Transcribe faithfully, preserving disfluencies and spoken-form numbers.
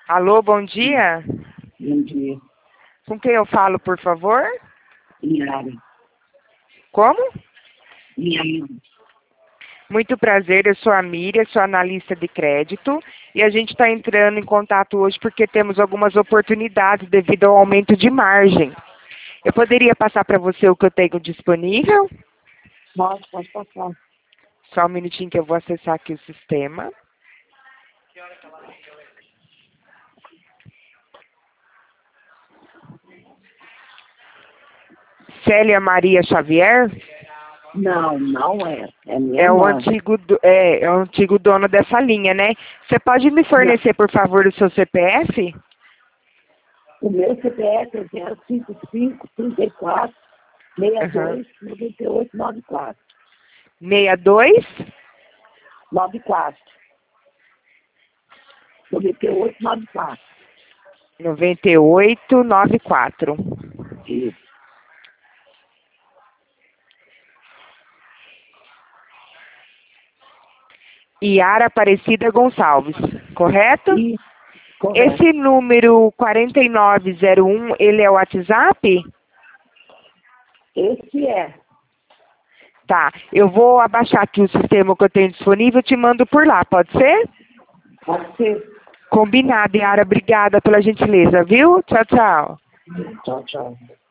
Alô, bom dia. Bom dia. Com quem eu falo, por favor? Yara. Como? Yara. Muito prazer, eu sou a Miriam, sou analista de crédito e a gente está entrando em contato hoje porque temos algumas oportunidades devido ao aumento de margem. Eu poderia passar para você o que eu tenho disponível? Pode, pode passar. Só um minutinho que eu vou acessar aqui o sistema. Célia Maria Xavier? Não, não é. É minha É o irmã. antigo, do- é, é o antigo dono dessa linha, né? Você pode me fornecer, por favor, o seu C P F? O meu C P F é zero cinco cinco, trinta e quatro, sessenta e dois, noventa e oito, noventa e quatro. sessenta e dois? noventa e quatro. noventa e oito, noventa e quatro. noventa e oito, noventa e quatro. Isso. Yara Aparecida Gonçalves, correto? Isso. Correto. Esse número quarenta e nove zero um, ele é o WhatsApp? Esse é. Tá, eu vou abaixar aqui o sistema que eu tenho disponível e te mando por lá, pode ser? Pode ser. Combinado, Yara, obrigada pela gentileza, viu? Tchau, tchau. Tchau, tchau.